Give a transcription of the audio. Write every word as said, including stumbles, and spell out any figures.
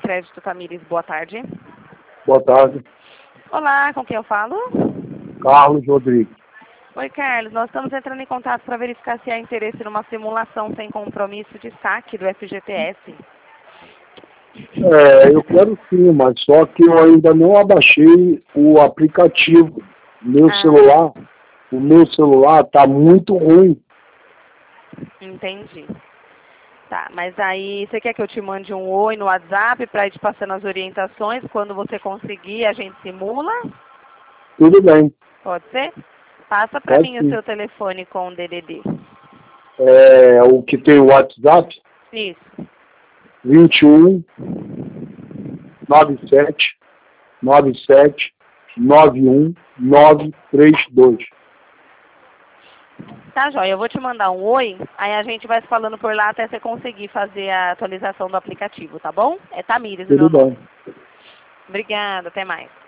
Crédito Tamires, boa tarde. Boa tarde. Olá, com quem eu falo? Carlos Rodrigues. Oi, Carlos. Nós estamos entrando em contato para verificar se há interesse numa simulação sem compromisso de saque do F G T S. É, eu quero sim, mas só que eu ainda não abaixei o aplicativo. Meu Ah. celular, o meu celular tá muito ruim. Entendi. Tá, mas aí você quer que eu te mande um oi no WhatsApp para ir te passando as orientações? Quando você conseguir, a gente simula? Tudo bem. Pode ser? Passa para Pode mim o sim. seu telefone com o D D D. É, o que tem o WhatsApp, Isso. vinte e um, noventa e sete, noventa e sete, noventa e um, novecentos e trinta e dois. Tá, joia. Eu vou te mandar um oi, aí a gente vai se falando por lá até você conseguir fazer a atualização do aplicativo, tá bom? É Tamires o Tudo meu nome. bem. Obrigada, até mais.